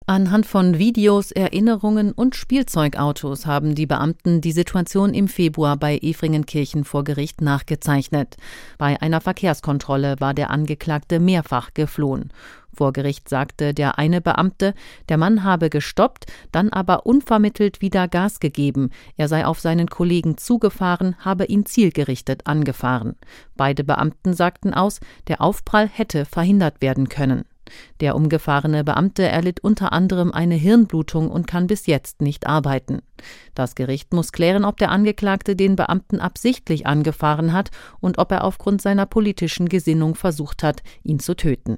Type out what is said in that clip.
Anhand von Videos, Erinnerungen und Spielzeugautos haben die Beamten die Situation im Februar bei Efringenkirchen vor Gericht nachgezeichnet. Bei einer Verkehrskontrolle war der Angeklagte mehrfach geflohen. Vor Gericht sagte der eine Beamte, der Mann habe gestoppt, dann aber unvermittelt wieder Gas gegeben. Er sei auf seinen Kollegen zugefahren, habe ihn zielgerichtet angefahren. Beide Beamten sagten aus, der Aufprall hätte verhindert werden können. Der umgefahrene Beamte erlitt unter anderem eine Hirnblutung und kann bis jetzt nicht arbeiten. Das Gericht muss klären, ob der Angeklagte den Beamten absichtlich angefahren hat und ob er aufgrund seiner politischen Gesinnung versucht hat, ihn zu töten.